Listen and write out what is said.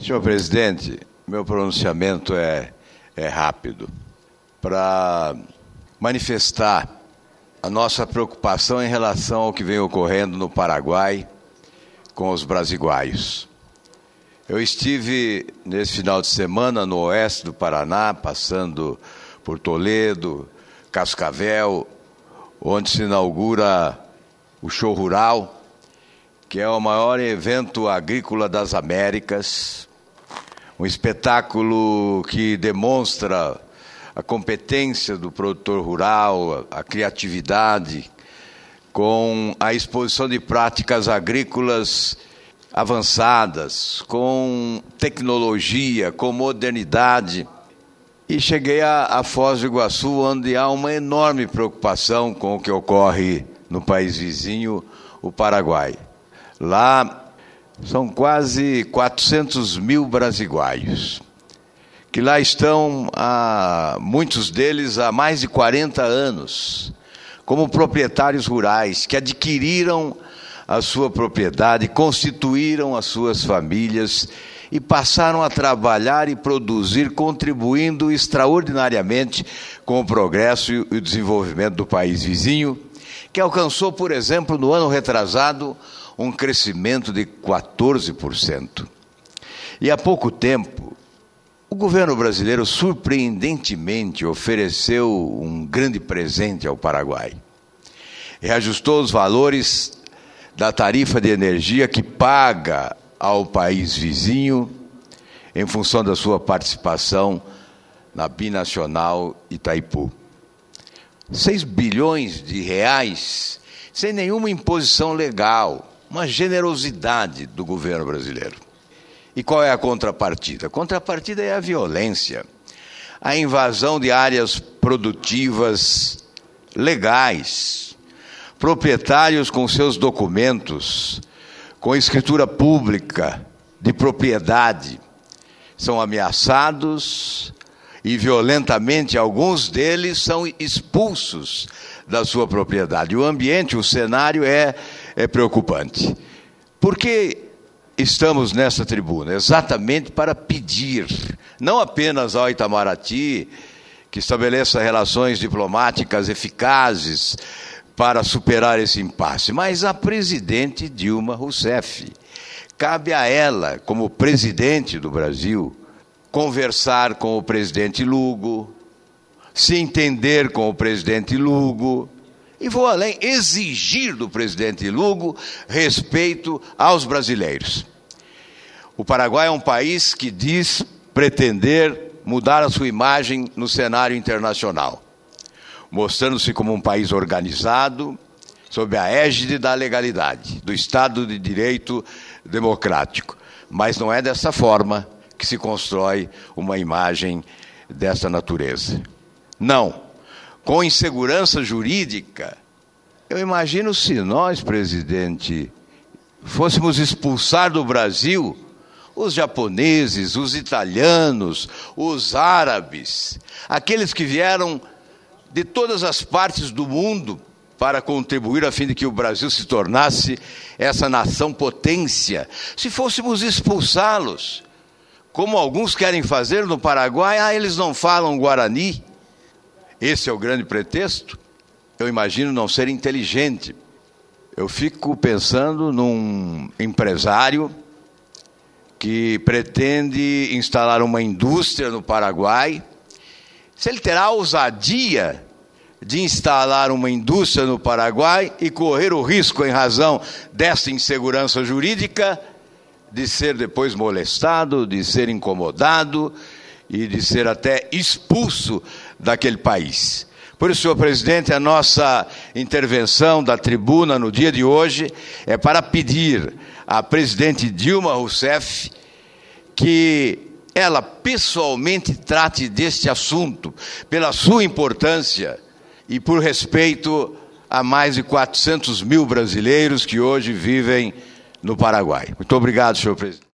Senhor presidente, meu pronunciamento é rápido para manifestar a nossa preocupação em relação ao que vem ocorrendo no Paraguai com os brasiguaios. Eu estive nesse final de semana no oeste do Paraná, passando por Toledo, Cascavel, onde se inaugura o Show Rural, que é o maior evento agrícola das Américas, um espetáculo que demonstra a competência do produtor rural, a criatividade, com a exposição de práticas agrícolas avançadas, com tecnologia, com modernidade. E cheguei a Foz do Iguaçu, onde há uma enorme preocupação com o que ocorre no país vizinho, o Paraguai. Lá são quase 400 mil brasiguaios, que lá estão, muitos deles há mais de 40 anos, como proprietários rurais, que adquiriram a sua propriedade, constituíram as suas famílias e passaram a trabalhar e produzir, contribuindo extraordinariamente com o progresso e o desenvolvimento do país vizinho, que alcançou, por exemplo, no ano retrasado, um crescimento de 14%. E há pouco tempo, o governo brasileiro, surpreendentemente, ofereceu um grande presente ao Paraguai. Reajustou os valores da tarifa de energia que paga ao país vizinho em função da sua participação na binacional Itaipu. 6 bilhões de reais sem nenhuma imposição legal, uma generosidade do governo brasileiro. E qual é a contrapartida? A contrapartida é a violência, a invasão de áreas produtivas legais, proprietários com seus documentos, com escritura pública de propriedade, são ameaçados e violentamente alguns deles são expulsos da sua propriedade. O ambiente, o cenário é preocupante. Por que estamos nessa tribuna? Exatamente para pedir, não apenas ao Itamaraty, que estabeleça relações diplomáticas eficazes para superar esse impasse, mas a presidente Dilma Rousseff. Cabe a ela, como presidente do Brasil, conversar com o presidente Lugo, se entender com o presidente Lugo, e vou além, exigir do presidente Lugo respeito aos brasileiros. O Paraguai é um país que diz pretender mudar a sua imagem no cenário internacional, mostrando-se como um país organizado, sob a égide da legalidade, do Estado de Direito democrático. Mas não é dessa forma que se constrói uma imagem dessa natureza. Não. Com insegurança jurídica, eu imagino se nós, presidente, fôssemos expulsar do Brasil os japoneses, os italianos, os árabes, aqueles que vieram de todas as partes do mundo para contribuir a fim de que o Brasil se tornasse essa nação potência. Se fôssemos expulsá-los, como alguns querem fazer no Paraguai, eles não falam Guarani. Esse é o grande pretexto? Eu imagino não ser inteligente. Eu fico pensando num empresário que pretende instalar uma indústria no Paraguai. Se ele terá a ousadia de instalar uma indústria no Paraguai e correr o risco, em razão dessa insegurança jurídica, de ser depois molestado, de ser incomodado e de ser até expulso daquele país. Por isso, senhor presidente, a nossa intervenção da tribuna no dia de hoje é para pedir à presidente Dilma Rousseff que ela pessoalmente trate deste assunto, pela sua importância e por respeito a mais de 400 mil brasileiros que hoje vivem no Paraguai. Muito obrigado, senhor presidente.